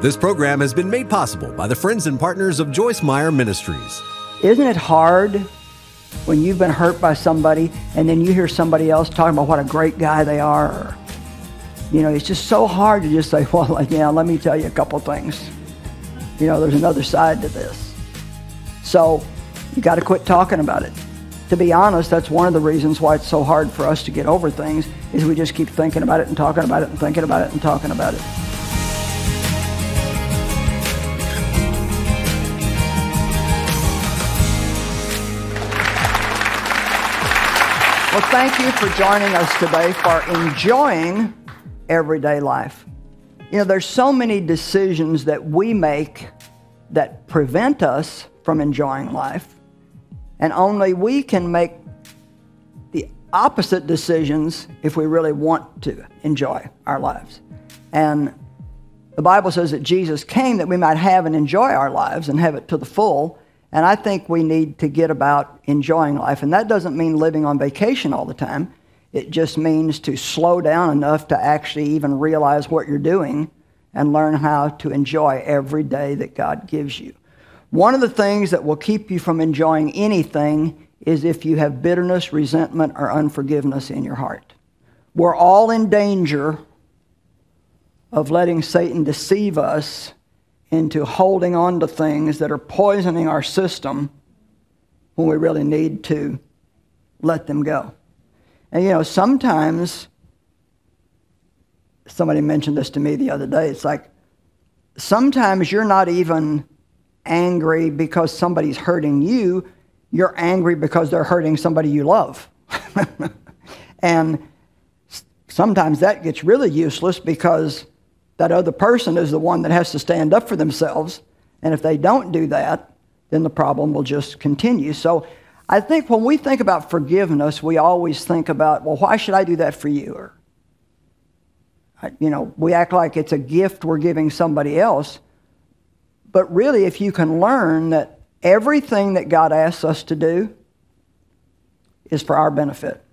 This program has been made possible by the friends and partners of Joyce Meyer Ministries. Isn't it hard when you've been hurt by somebody and then you hear somebody else talking about what a great guy they are? Or, it's just so hard to just say, well, let me tell you a couple things. There's another side to this. So you got to quit talking about it. To be honest, that's one of the reasons why it's so hard for us to get over things, is we just keep thinking about it and talking about it and thinking about it and talking about it. Well, thank you for joining us today for enjoying everyday life. There's so many decisions that we make that prevent us from enjoying life, and only we can make the opposite decisions if we really want to enjoy our lives. And the Bible says that Jesus came that we might have and enjoy our lives and have it to the full. And I think we need to get about enjoying life. And that doesn't mean living on vacation all the time. It just means to slow down enough to actually even realize what you're doing and learn how to enjoy every day that God gives you. One of the things that will keep you from enjoying anything is if you have bitterness, resentment, or unforgiveness in your heart. We're all in danger of letting Satan deceive us into holding on to things that are poisoning our system when we really need to let them go. And sometimes, somebody mentioned this to me the other day, it's like, sometimes you're not even angry because somebody's hurting you, you're angry because they're hurting somebody you love. And sometimes that gets really useless because that other person is the one that has to stand up for themselves. And if they don't do that, then the problem will just continue. So I think when we think about forgiveness, we always think about, well, why should I do that for you? Or, we act like it's a gift we're giving somebody else. But really, if you can learn that everything that God asks us to do is for our benefit.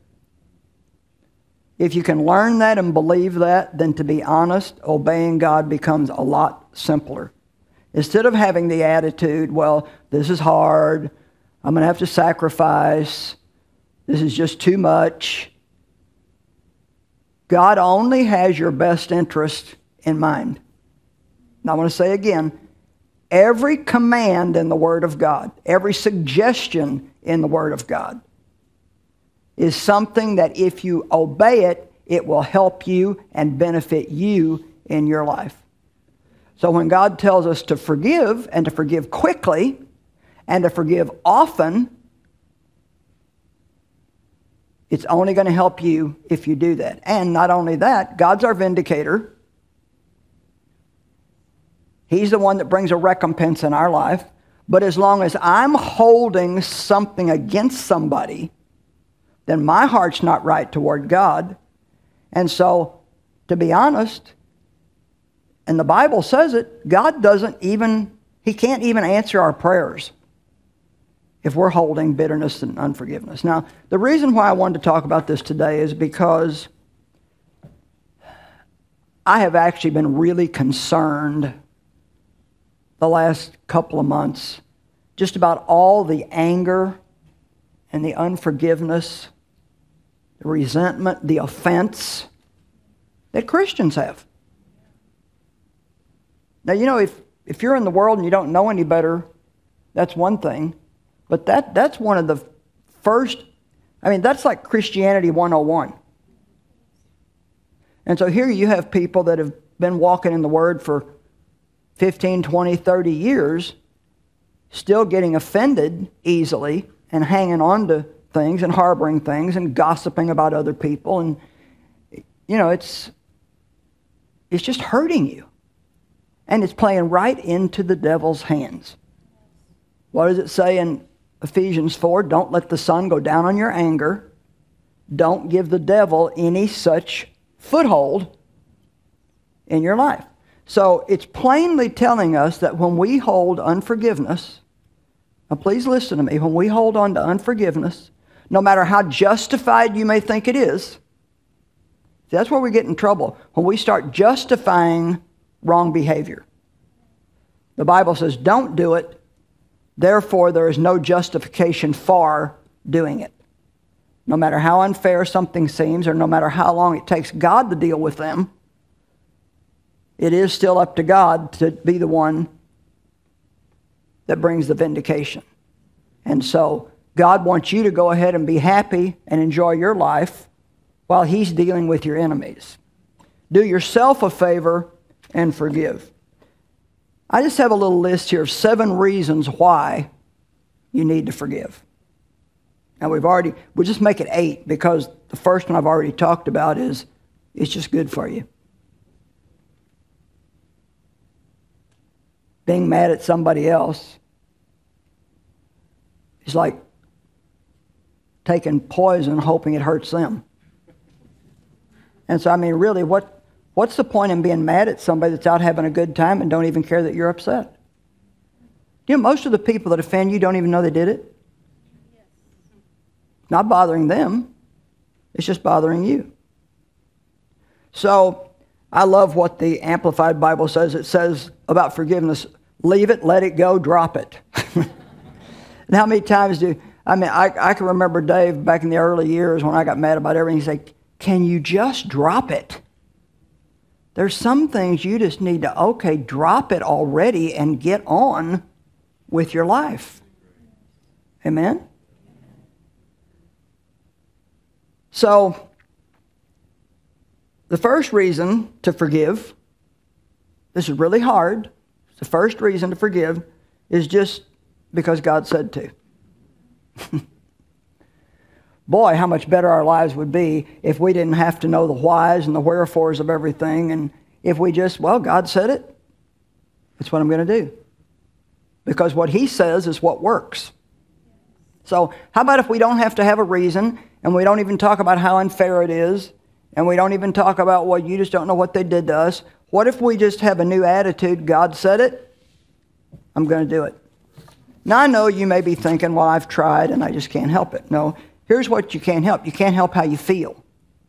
If you can learn that and believe that, then to be honest, obeying God becomes a lot simpler. Instead of having the attitude, well, this is hard, I'm going to have to sacrifice, this is just too much. God only has your best interest in mind. Now I want to say again, every command in the Word of God, every suggestion in the Word of God is something that if you obey it, it will help you and benefit you in your life. So when God tells us to forgive, and to forgive quickly, and to forgive often, it's only going to help you if you do that. And not only that, God's our vindicator. He's the one that brings a recompense in our life. But as long as I'm holding something against somebody, then my heart's not right toward God. And so, to be honest, and the Bible says it, God He can't even answer our prayers if we're holding bitterness and unforgiveness. Now, the reason why I wanted to talk about this today is because I have actually been really concerned the last couple of months just about all the anger and the unforgiveness, the resentment, the offense that Christians have. Now, if you're in the world and you don't know any better, that's one thing. But that's one of the first, that's like Christianity 101. And so here you have people that have been walking in the Word for 15, 20, 30 years, still getting offended easily and hanging on to things and harboring things and gossiping about other people. And, it's just hurting you. And it's playing right into the devil's hands. What does it say in Ephesians 4? Don't let the sun go down on your anger. Don't give the devil any such foothold in your life. So it's plainly telling us that when we hold unforgiveness, now please listen to me, when we hold on to unforgiveness, no matter how justified you may think it is, that's where we get in trouble. When we start justifying wrong behavior. The Bible says, don't do it. Therefore, there is no justification for doing it. No matter how unfair something seems, or no matter how long it takes God to deal with them, it is still up to God to be the one that brings the vindication. And so God wants you to go ahead and be happy and enjoy your life while He's dealing with your enemies. Do yourself a favor and forgive. I just have a little list here of 7 reasons why you need to forgive. Now we'll just make it 8, because the first one I've already talked about is it's just good for you. Being mad at somebody else is like taking poison hoping it hurts them. And so, I mean, really, what's the point in being mad at somebody that's out having a good time and don't even care that you're upset? You know, most of the people that offend you don't even know they did it. Not bothering them. It's just bothering you. So, I love what the Amplified Bible says. It says about forgiveness, leave it, let it go, drop it. And how many times I can remember Dave back in the early years when I got mad about everything. He's like, can you just drop it? There's some things you just need to, drop it already and get on with your life. Amen? So, the first reason to forgive, this is really hard. The first reason to forgive is just because God said to. Boy, how much better our lives would be if we didn't have to know the whys and the wherefores of everything, and if we just, God said it, that's what I'm going to do. Because what He says is what works. So how about if we don't have to have a reason, and we don't even talk about how unfair it is, and we don't even talk about, you just don't know what they did to us. What if we just have a new attitude? God said it, I'm going to do it. Now I know you may be thinking, I've tried and I just can't help it. No, here's what you can't help. You can't help how you feel.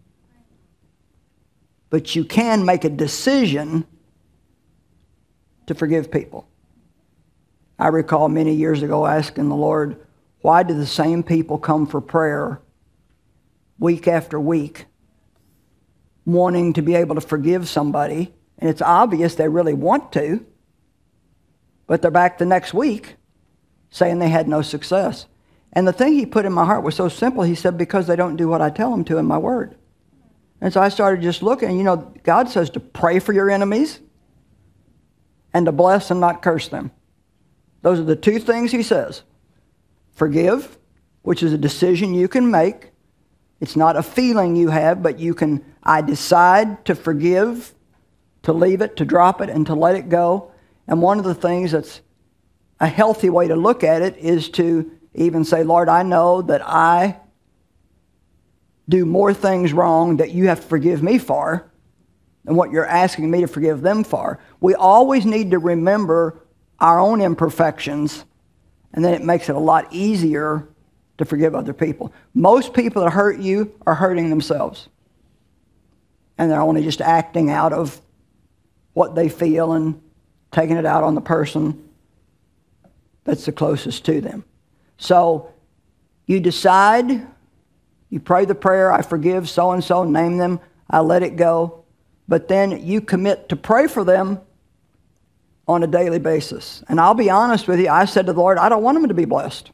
But you can make a decision to forgive people. I recall many years ago asking the Lord, why do the same people come for prayer week after week, wanting to be able to forgive somebody? And it's obvious they really want to, but they're back the next week saying they had no success. And the thing He put in my heart was so simple. He said, because they don't do what I tell them to in my word. And so I started just looking. God says to pray for your enemies and to bless and not curse them. Those are the 2 things He says. Forgive, which is a decision you can make. It's not a feeling you have, but I decide to forgive, to leave it, to drop it, and to let it go. And one of the things that's a healthy way to look at it is to even say, Lord, I know that I do more things wrong that you have to forgive me for than what you're asking me to forgive them for. We always need to remember our own imperfections, and then it makes it a lot easier to forgive other people. Most people that hurt you are hurting themselves. And they're only just acting out of what they feel and taking it out on the person that's the closest to them. So you decide, you pray the prayer, I forgive so-and-so, name them, I let it go. But then you commit to pray for them on a daily basis. And I'll be honest with you, I said to the Lord, I don't want them to be blessed.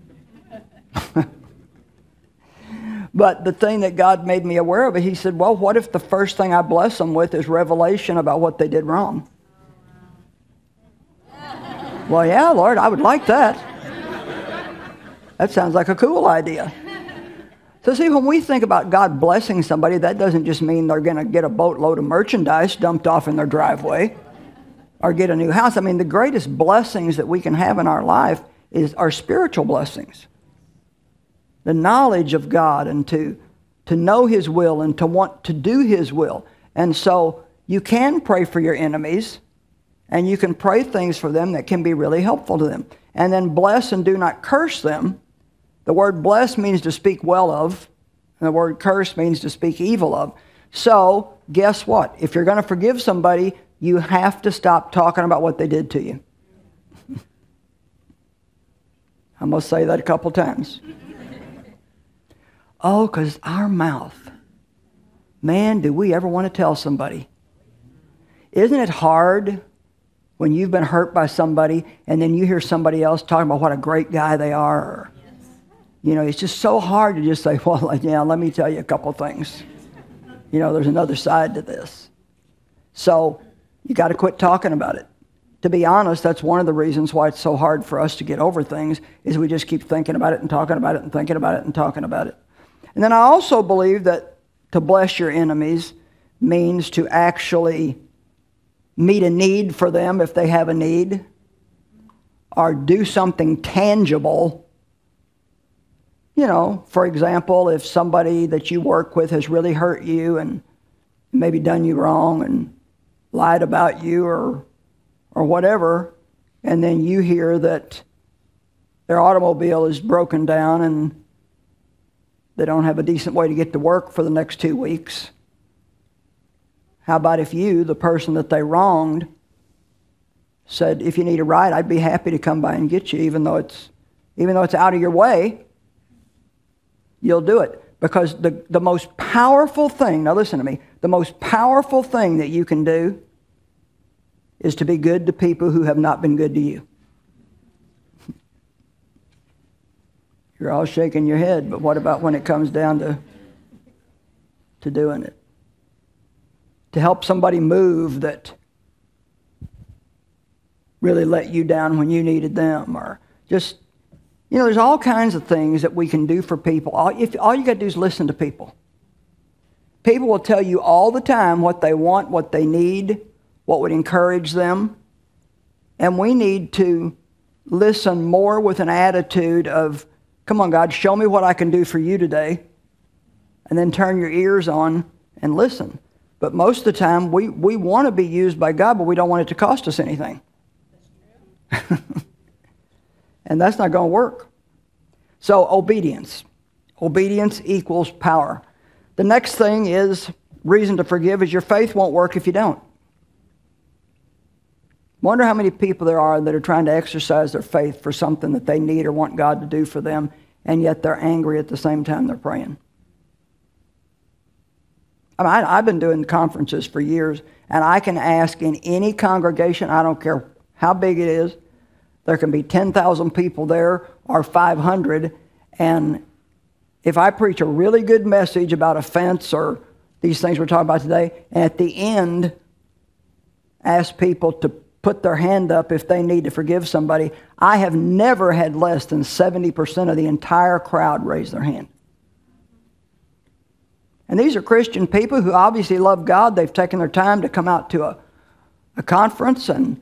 But the thing that God made me aware of, He said, what if the first thing I bless them with is revelation about what they did wrong? Well, yeah, Lord, I would like that. That sounds like a cool idea. So see, when we think about God blessing somebody, that doesn't just mean they're going to get a boatload of merchandise dumped off in their driveway or get a new house. I mean, the greatest blessings that we can have in our life are spiritual blessings. The knowledge of God and to know His will and to want to do His will. And so you can pray for your enemies, and you can pray things for them that can be really helpful to them. And then bless and do not curse them. The word bless means to speak well of, and the word curse means to speak evil of. So guess what? If you're going to forgive somebody, you have to stop talking about what they did to you. I'm going to say that a couple times. Oh, because our mouth. Man, do we ever want to tell somebody? Isn't it hard when you've been hurt by somebody and then you hear somebody else talking about what a great guy they are? Or, you know, it's just so hard to just say, well, yeah, let me tell you a couple things. You know, there's another side to this. So you got to quit talking about it. To be honest, that's one of the reasons why it's so hard for us to get over things, is we just keep thinking about it and talking about it and thinking about it and talking about it. And then I also believe that to bless your enemies means to actually meet a need for them if they have a need, or do something tangible. You know, for example, if somebody that you work with has really hurt you and maybe done you wrong and lied about you or whatever, and then you hear that their automobile is broken down and they don't have a decent way to get to work for the next 2 weeks. How about if you, the person that they wronged, said, if you need a ride, I'd be happy to come by and get you, even though it's out of your way, you'll do it. Because the most powerful thing, now listen to me, the most powerful thing that you can do is to be good to people who have not been good to you. You're all shaking your head, but what about when it comes down to doing it? To help somebody move that really let you down when you needed them, or just, you know, there's all kinds of things that we can do for people. All you got to do is listen to people. People will tell you all the time what they want, what they need, what would encourage them. And we need to listen more with an attitude of, come on, God, show me what I can do for you today. And then turn your ears on and listen. But most of the time, we want to be used by God, but we don't want it to cost us anything. And that's not going to work. So obedience. Obedience equals power. The next thing is reason to forgive is your faith won't work if you don't. Wonder how many people there are that are trying to exercise their faith for something that they need or want God to do for them, and yet they're angry at the same time they're praying. I mean, I've been doing conferences for years, and I can ask in any congregation, I don't care how big it is, there can be 10,000 people there or 500, and if I preach a really good message about offense or these things we're talking about today, and at the end ask people to put their hand up if they need to forgive somebody, I have never had less than 70% of the entire crowd raise their hand. And these are Christian people who obviously love God. They've taken their time to come out to a conference, and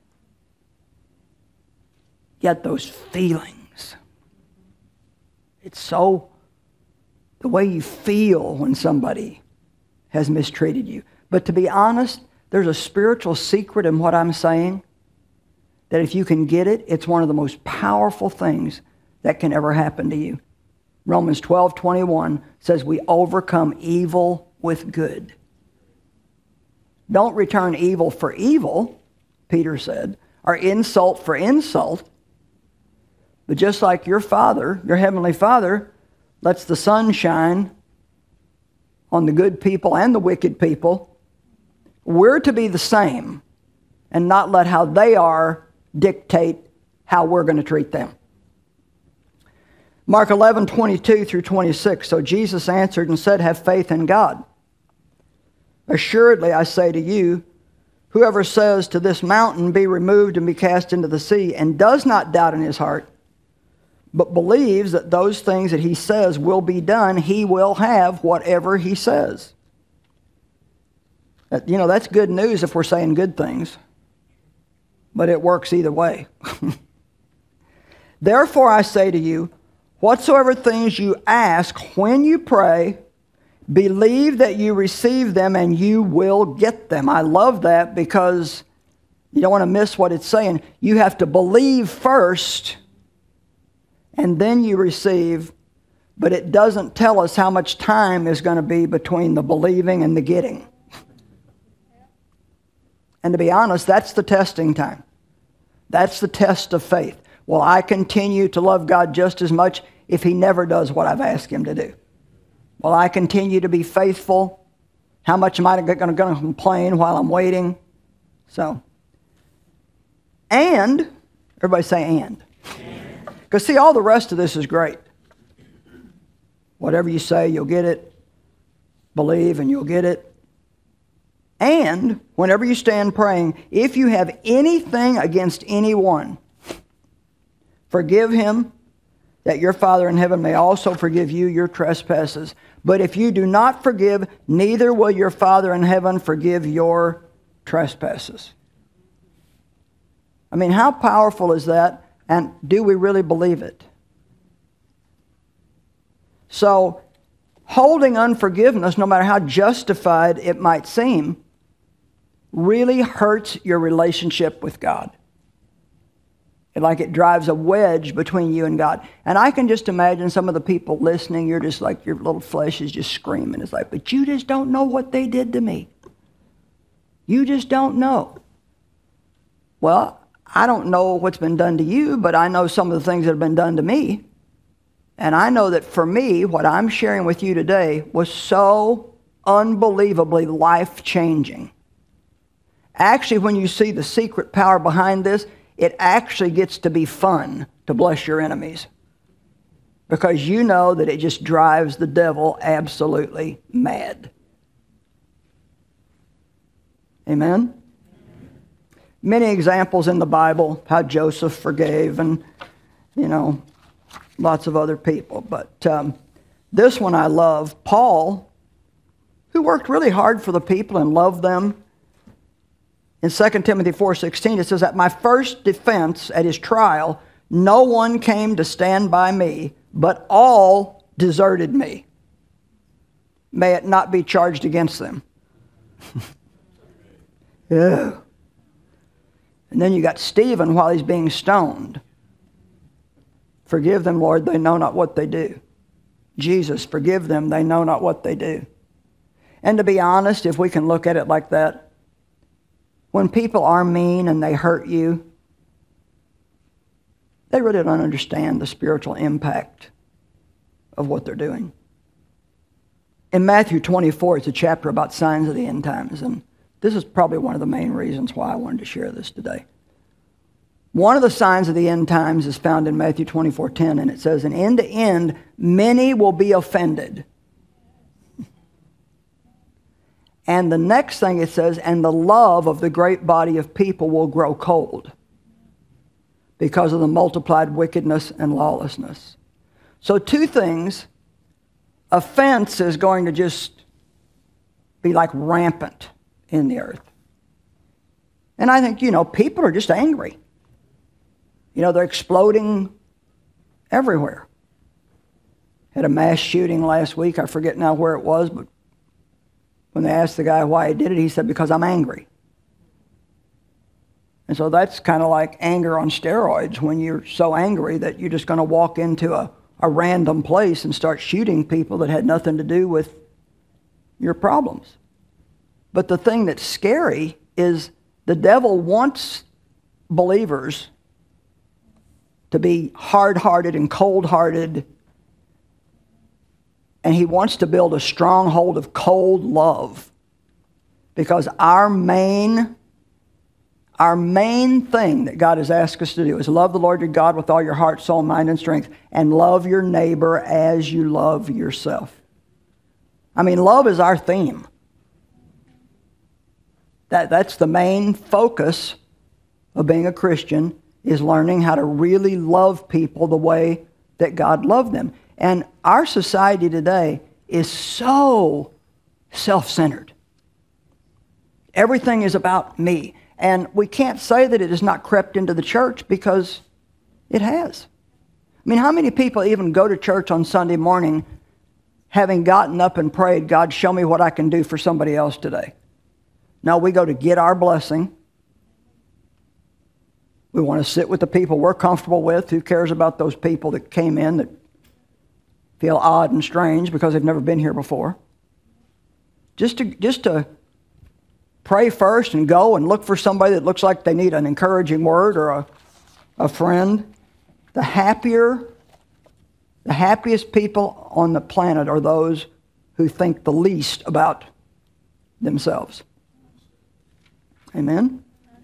yet those feelings. It's so, the way you feel when somebody has mistreated you. But to be honest, there's a spiritual secret in what I'm saying, that if you can get it, it's one of the most powerful things that can ever happen to you. Romans 12:21 says we overcome evil with good. Don't return evil for evil, Peter said, or insult for insult. But just like your Father, your Heavenly Father, lets the sun shine on the good people and the wicked people, we're to be the same and not let how they are dictate how we're going to treat them. Mark 11:22 through 26. So Jesus answered and said, have faith in God. Assuredly, I say to you, whoever says to this mountain, be removed and be cast into the sea, and does not doubt in his heart, but believes that those things that he says will be done, he will have whatever he says. You know, that's good news if we're saying good things. But it works either way. Therefore I say to you, whatsoever things you ask when you pray, believe that you receive them and you will get them. I love that because you don't want to miss what it's saying. You have to believe first and then you receive, but it doesn't tell us how much time is going to be between the believing and the getting. And to be honest, that's the testing time. That's the test of faith. Will I continue to love God just as much if he never does what I've asked him to do? Will I continue to be faithful? How much am I going to complain while I'm waiting? So, and, everybody say and. Because see, all the rest of this is great. Whatever you say, you'll get it. Believe and you'll get it. And whenever you stand praying, if you have anything against anyone, forgive him, that your Father in heaven may also forgive you your trespasses. But if you do not forgive, neither will your Father in heaven forgive your trespasses. I mean, how powerful is that? And do we really believe it? So, holding unforgiveness, no matter how justified it might seem, really hurts your relationship with God. Like it drives a wedge between you and God. And I can just imagine some of the people listening, you're just like, your little flesh is just screaming. It's like, but you just don't know what they did to me. You just don't know. Well, I don't know what's been done to you, but I know some of the things that have been done to me. And I know that for me, what I'm sharing with you today was so unbelievably life-changing. Actually, when you see the secret power behind this, it actually gets to be fun to bless your enemies. Because you know that it just drives the devil absolutely mad. Amen? Many examples in the Bible how Joseph forgave and, lots of other people. But this one I love. Paul, who worked really hard for the people and loved them. In 2 Timothy 4:16, it says, at my first defense at his trial, no one came to stand by me, but all deserted me. May it not be charged against them. Yeah. And then you got Stephen while he's being stoned. Forgive them, Lord, they know not what they do. Jesus, forgive them, they know not what they do. And to be honest, if we can look at it like that, when people are mean and they hurt you, they really don't understand the spiritual impact of what they're doing. In Matthew 24, it's a chapter about signs of the end times, and this is probably one of the main reasons why I wanted to share this today. One of the signs of the end times is found in Matthew 24:10, and it says, and in the end, many will be offended. And the next thing it says, and the love of the great body of people will grow cold because of the multiplied wickedness and lawlessness. So two things. Offense is going to just be like rampant in the earth. And I think, people are just angry. They're exploding everywhere. Had a mass shooting last week. I forget now where it was, but when they asked the guy why he did it, he said, because I'm angry. And so that's kind of like anger on steroids, when you're so angry that you're just going to walk into a random place and start shooting people that had nothing to do with your problems. But the thing that's scary is the devil wants believers to be hard-hearted and cold-hearted, and he wants to build a stronghold of cold love. Because our main thing that God has asked us to do is love the Lord your God with all your heart, soul, mind, and strength, and love your neighbor as you love yourself. I mean, love is our theme. That's the main focus of being a Christian, is learning how to really love people the way that God loved them. And our society today is so self-centered. Everything is about me. And we can't say that it has not crept into the church, because it has. I mean, how many people even go to church on Sunday morning having gotten up and prayed, God, show me what I can do for somebody else today? No, we go to get our blessing. We want to sit with the people we're comfortable with. Who cares about those people that came in that feel odd and strange because they've never been here before? Just to pray first and go and look for somebody that looks like they need an encouraging word or a friend. The happiest people on the planet are those who think the least about themselves. Amen?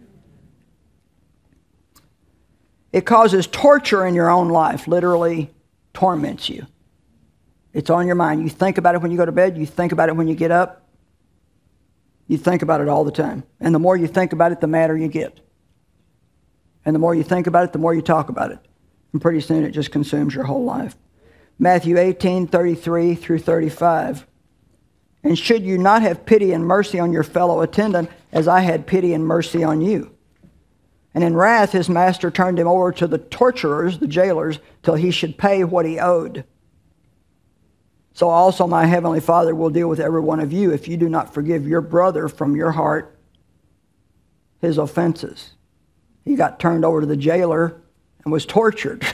It causes torture in your own life, literally torments you. It's on your mind. You think about it when you go to bed. You think about it when you get up. You think about it all the time. And the more you think about it, the madder you get. And the more you think about it, the more you talk about it. And pretty soon it just consumes your whole life. Matthew 18:33 through 35. And should you not have pity and mercy on your fellow attendant, as I had pity and mercy on you? And in wrath his master turned him over to the torturers, the jailers, till he should pay what he owed. So also my heavenly Father will deal with every one of you if you do not forgive your brother from your heart his offenses. He got turned over to the jailer and was tortured.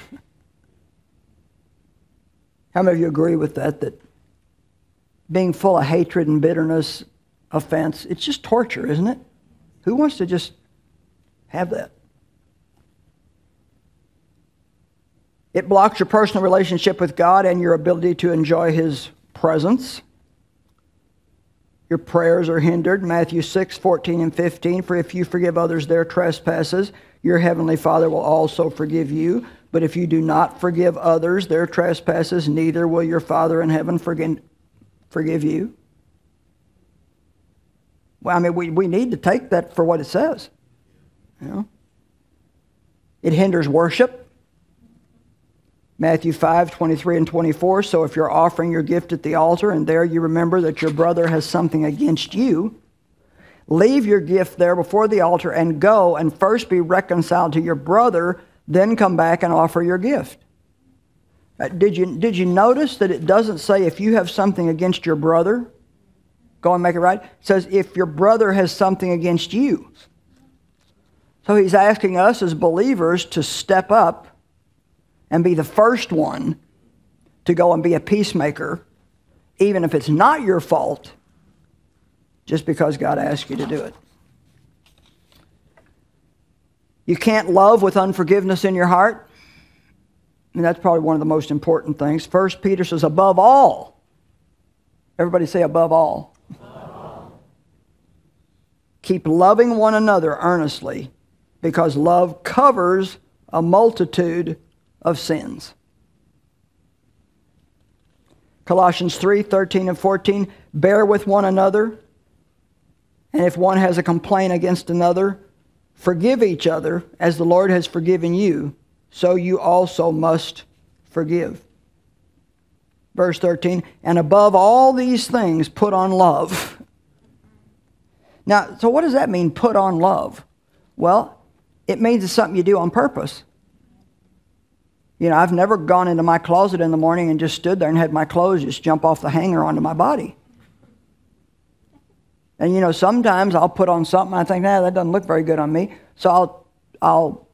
How many of you agree with that? That being full of hatred and bitterness, offense, it's just torture, isn't it? Who wants to just have that? It blocks your personal relationship with God and your ability to enjoy His presence. Your prayers are hindered. Matthew 6:14 and 15. For if you forgive others their trespasses, your heavenly Father will also forgive you. But if you do not forgive others their trespasses, neither will your Father in heaven forgive you. Well, I mean, we need to take that for what it says. You know? It hinders worship. Matthew 5:23 and 24. So if you're offering your gift at the altar and there you remember that your brother has something against you, leave your gift there before the altar and go and first be reconciled to your brother, then come back and offer your gift. Did you notice that it doesn't say if you have something against your brother, go and make it right? It says if your brother has something against you. So he's asking us as believers to step up and be the first one to go and be a peacemaker, even if it's not your fault, just because God asked you to do it. You can't love with unforgiveness in your heart. And that's probably one of the most important things. 1 Peter says, above all. Everybody say above all. Above all. Keep loving one another earnestly, because love covers a multitude of sins. Colossians 3:13 and 14, bear with one another, and if one has a complaint against another, forgive each other as the Lord has forgiven you, so you also must forgive. Verse 13, and above all these things put on love. Now, so what does that mean, put on love? Well, it means it's something you do on purpose. You know, I've never gone into my closet in the morning and just stood there and had my clothes just jump off the hanger onto my body. And you know, sometimes I'll put on something and I think, nah, that doesn't look very good on me. So I'll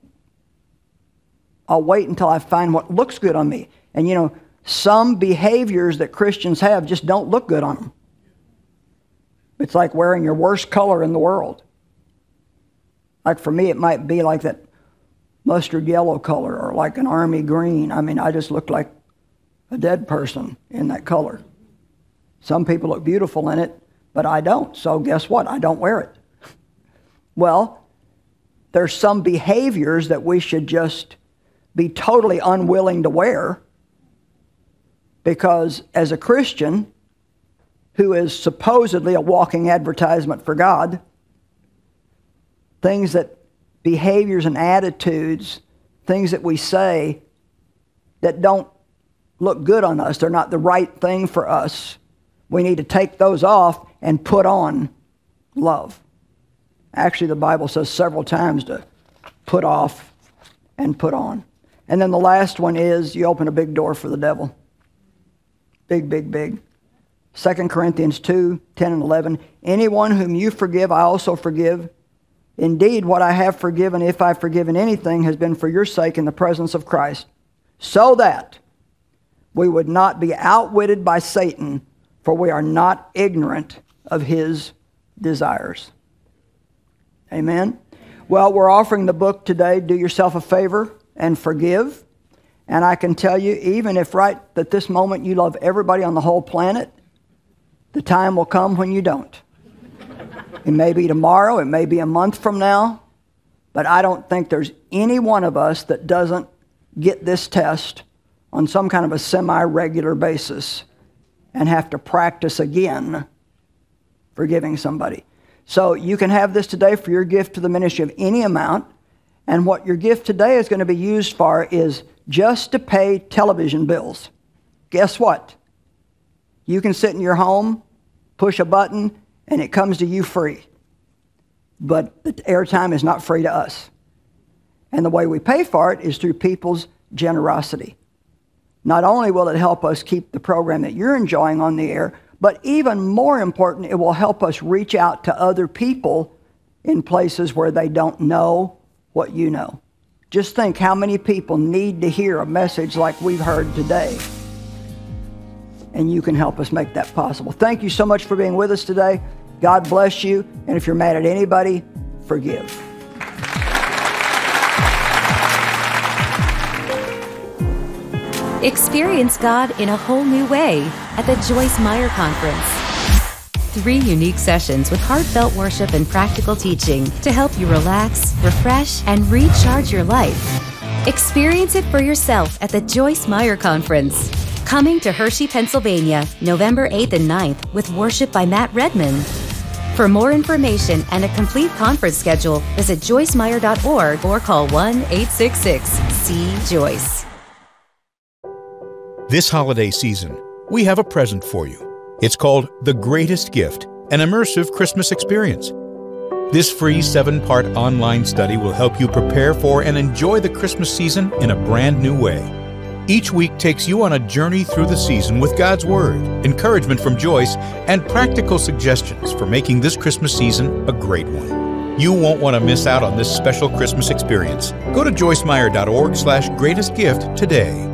wait until I find what looks good on me. And you know, some behaviors that Christians have just don't look good on them. It's like wearing your worst color in the world. Like for me, it might be like that mustard yellow color or like an army green. I mean, I just look like a dead person in that color. Some people look beautiful in it, but I don't. So guess what? I don't wear it. Well, there's some behaviors that we should just be totally unwilling to wear, because as a Christian who is supposedly a walking advertisement for God, things that behaviors and attitudes, things that we say that don't look good on us, they're not the right thing for us. We need to take those off and put on love. Actually, the Bible says several times to put off and put on. And then the last one is you open a big door for the devil. Big, big, big. 2 Corinthians 2:10 and 11. Anyone whom you forgive, I also forgive. Indeed, what I have forgiven, if I've forgiven anything, has been for your sake in the presence of Christ, so that we would not be outwitted by Satan, for we are not ignorant of his desires. Amen? Well, we're offering the book today, Do Yourself a Favor and Forgive. And I can tell you, even if right at this moment you love everybody on the whole planet, the time will come when you don't. It may be tomorrow, it may be a month from now, but I don't think there's any one of us that doesn't get this test on some kind of a semi-regular basis and have to practice again forgiving somebody. So you can have this today for your gift to the ministry of any amount, and what your gift today is going to be used for is just to pay television bills. Guess what? You can sit in your home, push a button, and it comes to you free. But the airtime is not free to us. And the way we pay for it is through people's generosity. Not only will it help us keep the program that you're enjoying on the air, but even more important, it will help us reach out to other people in places where they don't know what you know. Just think how many people need to hear a message like we've heard today. And you can help us make that possible. Thank you so much for being with us today. God bless you. And if you're mad at anybody, forgive. Experience God in a whole new way at the Joyce Meyer Conference. 3 unique sessions with heartfelt worship and practical teaching to help you relax, refresh, and recharge your life. Experience it for yourself at the Joyce Meyer Conference. Coming to Hershey, Pennsylvania, November 8th and 9th with worship by Matt Redman. For more information and a complete conference schedule, visit joycemeyer.org or call 1-866-SEE-JOYCE. This holiday season, we have a present for you. It's called The Greatest Gift, an immersive Christmas experience. This free 7-part online study will help you prepare for and enjoy the Christmas season in a brand new way. Each week takes you on a journey through the season with God's Word, encouragement from Joyce, and practical suggestions for making this Christmas season a great one. You won't want to miss out on this special Christmas experience. Go to joycemeyer.org/greatestgift today.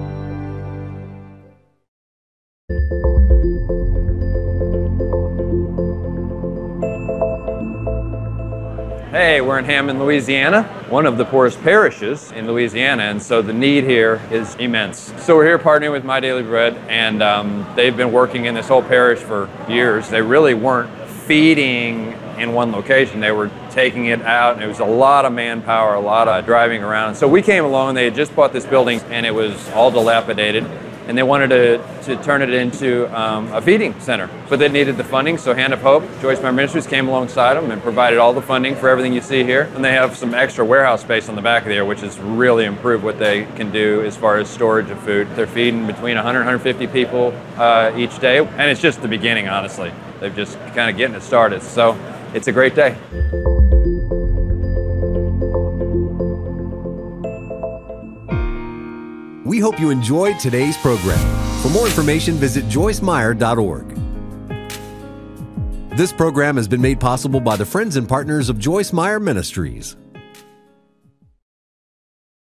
Hey, we're in Hammond, Louisiana, one of the poorest parishes in Louisiana, and so the need here is immense. So we're here partnering with My Daily Bread, and they've been working in this whole parish for years. They really weren't feeding in one location. They were taking it out, and it was a lot of manpower, a lot of driving around. So we came along, they had just bought this building, and it was all dilapidated. And they wanted to turn it into a feeding center. But they needed the funding, so Hand of Hope, Joyce Meyer Ministries came alongside them and provided all the funding for everything you see here. And they have some extra warehouse space on the back of there, which has really improved what they can do as far as storage of food. They're feeding between 100 and 150 people each day. And it's just the beginning, honestly. They're just kind of getting it started. So it's a great day. We hope you enjoyed today's program. For more information, visit joycemeyer.org. This program has been made possible by the friends and partners of Joyce Meyer Ministries.